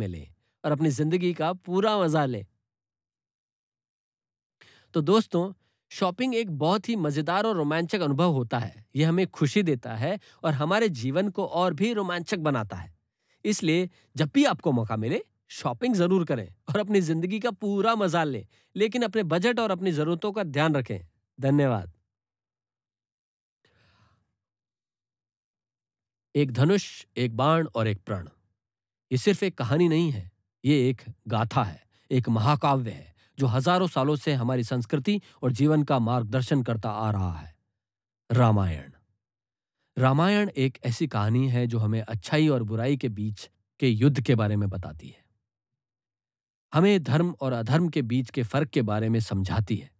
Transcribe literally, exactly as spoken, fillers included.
में लें और अपनी जिंदगी का पूरा मजा लें। तो दोस्तों, शॉपिंग एक बहुत ही मजेदार और रोमांचक अनुभव होता है। यह हमें खुशी देता है और हमारे जीवन को और भी रोमांचक बनाता है। इसलिए जब भी आपको मौका मिले, शॉपिंग जरूर करें और अपनी जिंदगी का पूरा मजा लें, लेकिन अपने बजट और अपनी जरूरतों का ध्यान रखें। धन्यवाद। एक धनुष, एक बाण और एक प्रण। ये सिर्फ एक कहानी नहीं है, ये एक गाथा है, एक महाकाव्य है जो हजारों सालों से हमारी संस्कृति और जीवन का मार्गदर्शन करता आ रहा है। रामायण। रामायण एक ऐसी कहानी है जो हमें अच्छाई और बुराई के बीच के युद्ध के बारे में बताती है। हमें धर्म और अधर्म के बीच के फर्क के बारे में समझाती है